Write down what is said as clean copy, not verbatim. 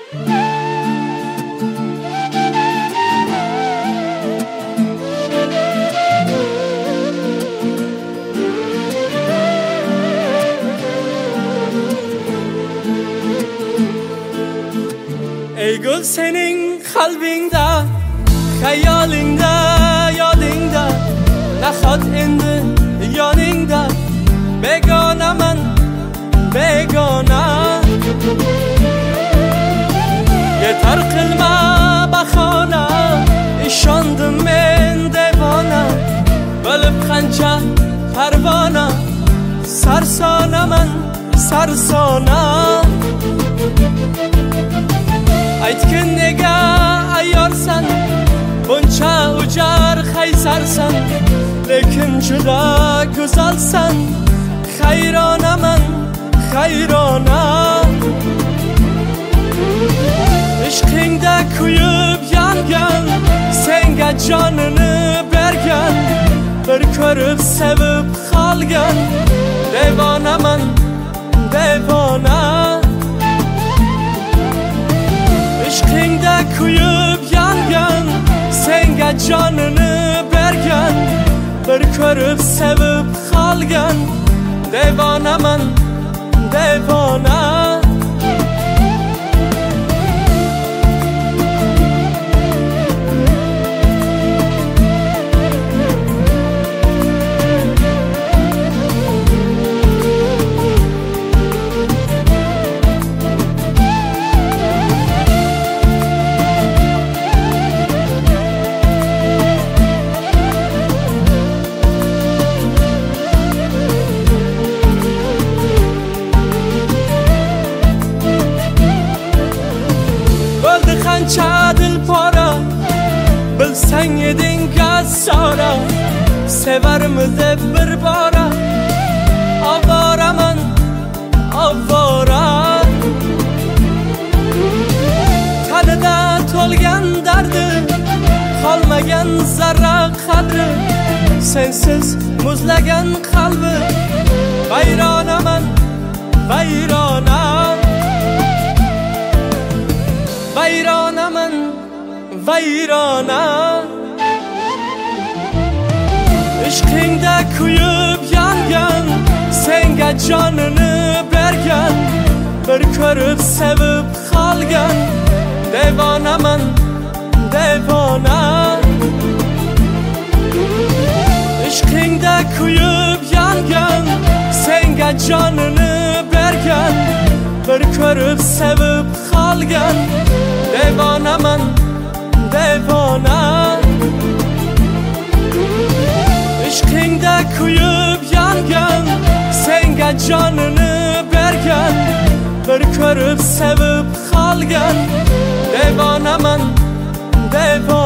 Ey gül senin kalbinde, hayalinde, yadında, nahat endi yanında. Begona man, begona. Yeter kılma bahana, işandım men devana. Bölüp kanca pervana, sarsana man, sarsana. Aytkin nega ayyorsan, buncha ujar qaysarsan, lekin juda go'zalsan. Hayronaman, hayrona. Ishqingda kuyib yangan, senga jonini bergan, bir ko'rib sevib qolgan. Devonaman, devona. Ishqingda kuyib yangan, senga jonini bergan, bir ko'rib sevib qolgan. Devonaman, devona. Qancha dilpora, bilsang eding gassora. Sevarmidi bir bora, avoraman, avora. Tanida to'lgan dardi, qolmagan zarra qadri. Sensiz muzlagan qalbi, vayronaman, vayrona. Vayronaman, vayrona. Ishqingda kuyib yangan, senga jonini bergan, bir ko'rib sevib qolgan. Devonaman, devona. Ishqingda kuyib yangan, senga jonini bergan, bir ko'rib sevib qolgan. Devonaman, devona. Ishqingda kuyib yangan, senga jonini bergan, bir ko'rib sevib qolgan. Devonaman, devona.